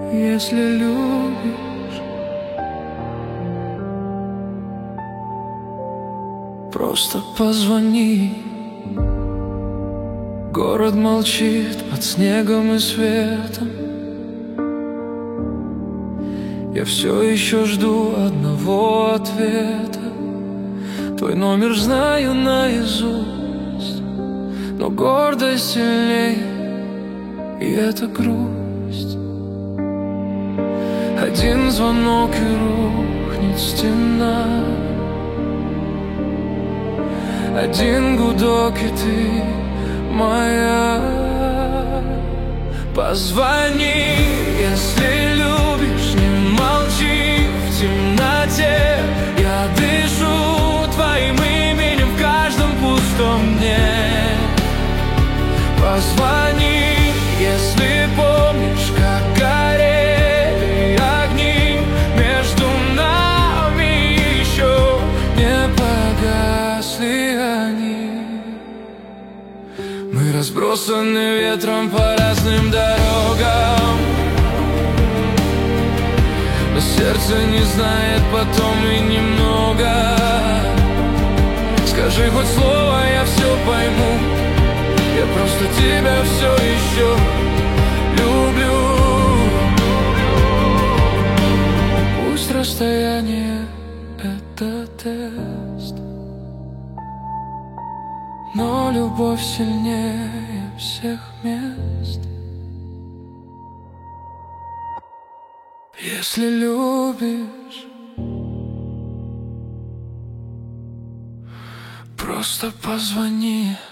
Если любишь, просто позвони. Город молчит под снегом и светом. Я все еще жду одного ответа. Твой номер знаю наизусть, но гордость сильнее, и это грусть. Один звонок и рухнет стена, один гудок и ты моя. Позвони, если любишь, не молчи в темноте. Я дышу твоим именем в каждом пустом дне. Позвони, если помнишь, как горели огни между нами, еще не погасли они. Мы разбросаны ветром по разным дорогам, но сердце не знает потом и немного. Скажи хоть слово, я все пойму. Я просто тебя все еще люблю. Пусть расстояние — это тест, но любовь сильнее всех мест. Если любишь, просто позвони.